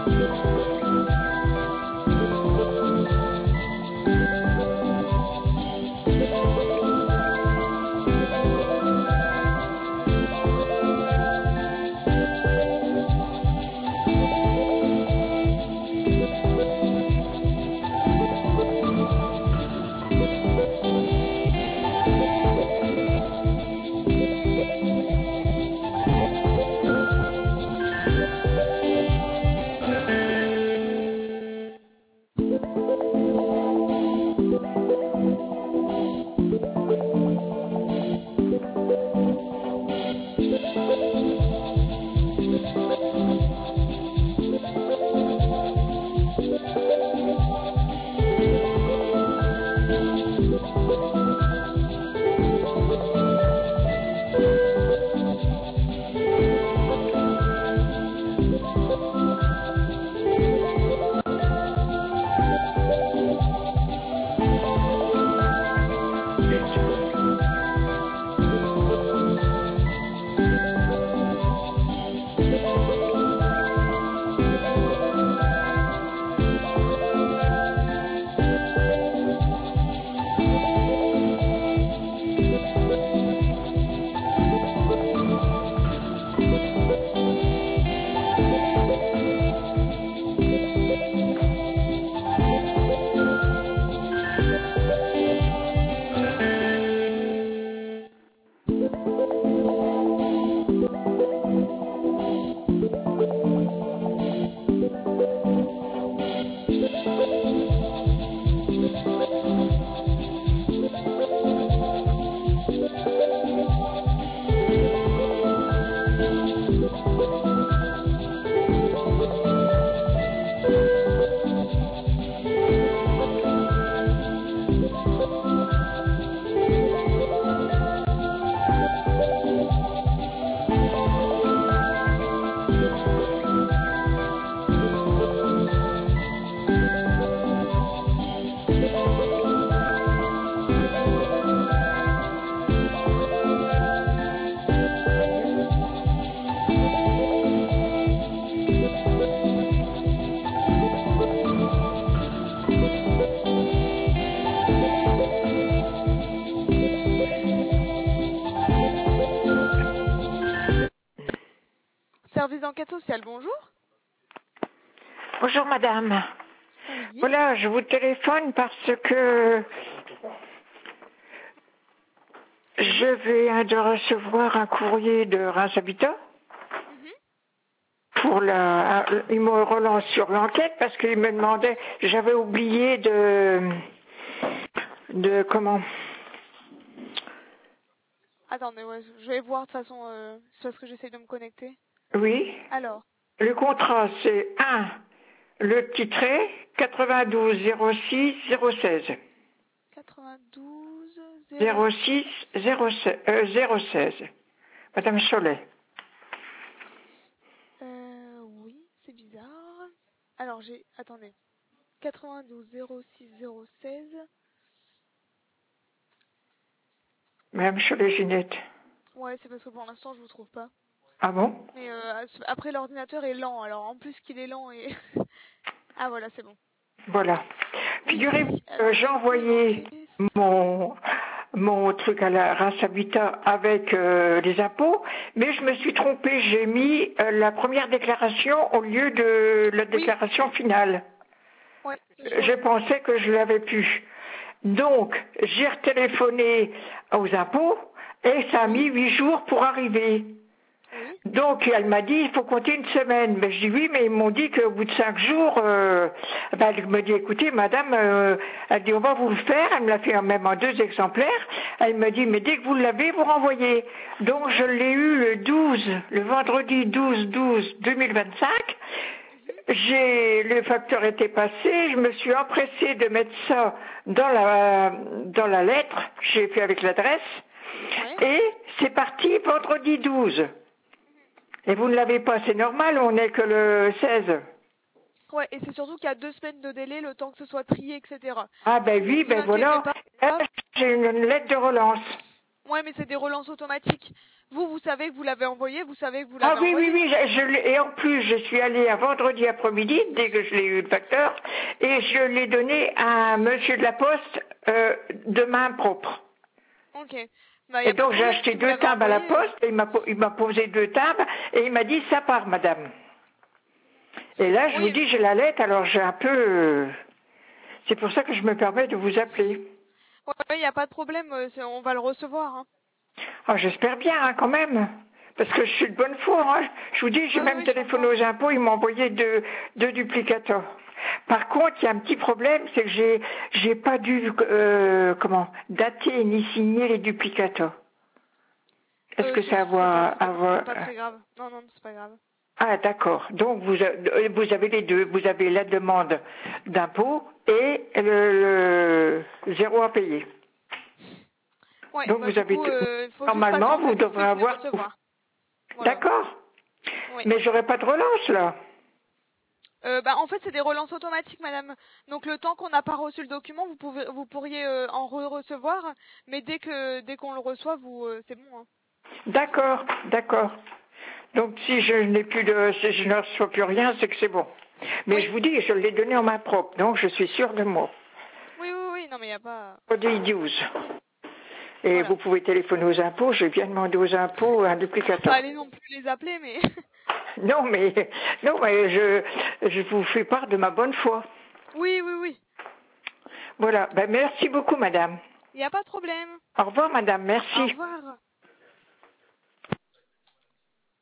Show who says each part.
Speaker 1: Service d'enquête sociale, bonjour.
Speaker 2: Bonjour madame.
Speaker 1: Oui.
Speaker 2: Voilà, je vous téléphone parce que je viens de recevoir un courrier de Reims Habitat. Pour il me relance sur l'enquête parce qu'il me demandait, j'avais oublié de comment.
Speaker 1: Attendez, ouais, je vais voir de toute façon, c'est parce que j'essaie de me connecter.
Speaker 2: Oui.
Speaker 1: Alors.
Speaker 2: Le contrat c'est 1, le petit trait, 92 06 016.
Speaker 1: 92
Speaker 2: 06 016. Madame Cholet.
Speaker 1: Oui, c'est bizarre. Alors attendez. 92 06 016.
Speaker 2: Madame Cholet-Ginette.
Speaker 1: Ouais, c'est parce que pour l'instant, je vous trouve pas.
Speaker 2: Ah bon?
Speaker 1: Mais après, l'ordinateur est lent. Alors, en plus qu'il est lent et... Ah, voilà, c'est bon.
Speaker 2: Voilà.
Speaker 1: Oui,
Speaker 2: Figurez-vous que j'ai envoyé mon truc à la Reims Habitat avec les impôts, mais je me suis trompée. J'ai mis la première déclaration au lieu de la déclaration finale.
Speaker 1: Ouais,
Speaker 2: je pensais que je l'avais plus. Donc, j'ai retéléphoné aux impôts et ça a mis 8 jours pour arriver.
Speaker 1: Oui.
Speaker 2: Donc, elle m'a dit, il faut compter une semaine. Mais je dis oui, mais ils m'ont dit qu'au bout de 5 jours, elle me dit, écoutez, madame, elle dit, on va vous le faire. Elle me l'a fait même en 2 exemplaires. Elle me dit, mais dès que vous l'avez, vous renvoyez. Donc, je l'ai eu le vendredi 12/12/2025. Le facteur était passé, je me suis empressée de mettre ça dans la lettre, j'ai fait avec l'adresse, et c'est parti vendredi 12. Et vous ne l'avez pas, c'est normal, on n'est que le 16.
Speaker 1: Ouais, et c'est surtout qu'il y a 2 semaines de délai, le temps que ce soit trié, etc.
Speaker 2: Ah ben oui, ben voilà, là, j'ai une lettre de relance.
Speaker 1: Ouais, mais c'est des relances automatiques. Vous savez que vous l'avez envoyé, vous savez que vous l'avez
Speaker 2: Ah oui,
Speaker 1: envoyé.
Speaker 2: oui, oui, et en plus, je suis allée un vendredi après-midi, dès que je l'ai eu le facteur, et je l'ai donné à un monsieur de la poste de main propre.
Speaker 1: Ok. Bah, y
Speaker 2: Et
Speaker 1: a pas de
Speaker 2: donc j'ai
Speaker 1: problème
Speaker 2: acheté
Speaker 1: si vous
Speaker 2: 2
Speaker 1: l'avez
Speaker 2: timbres à la
Speaker 1: envoyé.
Speaker 2: poste, et il m'a posé 2 timbres, et il m'a dit, ça part, madame. Et là, je vous
Speaker 1: Oui.
Speaker 2: dis, j'ai la lettre, alors j'ai un peu... c'est pour ça que je me permets de vous appeler.
Speaker 1: Ouais, y a pas de problème. On va le recevoir. Hein.
Speaker 2: Ah, j'espère bien, hein, quand même. Parce que je suis de bonne foi. Hein. Je vous dis, j'ai
Speaker 1: Ouais,
Speaker 2: même
Speaker 1: oui, je
Speaker 2: téléphoné
Speaker 1: comprends.
Speaker 2: aux impôts, ils m'ont envoyé deux duplicators. Par contre, il y a un petit problème, c'est que j'ai pas dû dater ni signer les duplicators. Est-ce que ça
Speaker 1: C'est pas très grave. Non, non, c'est pas grave.
Speaker 2: Ah, d'accord. Donc vous avez les deux. Vous avez la demande d'impôt et le zéro à payer.
Speaker 1: Ouais,
Speaker 2: Donc
Speaker 1: bah
Speaker 2: vous
Speaker 1: du
Speaker 2: avez
Speaker 1: coup,
Speaker 2: tout.
Speaker 1: faut juste
Speaker 2: Normalement,
Speaker 1: patienter,
Speaker 2: vous
Speaker 1: vous
Speaker 2: devrez
Speaker 1: pouvez plus
Speaker 2: avoir tout.
Speaker 1: recevoir. Voilà.
Speaker 2: D'accord.
Speaker 1: Oui.
Speaker 2: Mais j'aurai pas de relance là.
Speaker 1: Bah en fait, c'est des relances automatiques, madame. Donc le temps qu'on n'a pas reçu le document, vous pourriez en recevoir, mais dès qu'on le reçoit, c'est bon. Hein.
Speaker 2: D'accord, d'accord. Donc si je si je ne reçois plus rien, c'est que c'est bon. Mais
Speaker 1: Oui,
Speaker 2: je vous dis, je l'ai donné en main propre, donc je suis sûre de moi.
Speaker 1: oui, non mais y a pas.
Speaker 2: Code 12. Et
Speaker 1: Voilà.
Speaker 2: vous pouvez téléphoner aux impôts, j'ai bien demandé aux impôts un
Speaker 1: Faut pas
Speaker 2: duplicateur.
Speaker 1: aller non plus les appeler, mais.
Speaker 2: Non, mais je vous fais part de ma bonne foi.
Speaker 1: Oui.
Speaker 2: Voilà. Ben, merci beaucoup, madame.
Speaker 1: Y a pas de problème.
Speaker 2: Au revoir, madame.
Speaker 1: Au
Speaker 2: Merci.
Speaker 1: revoir.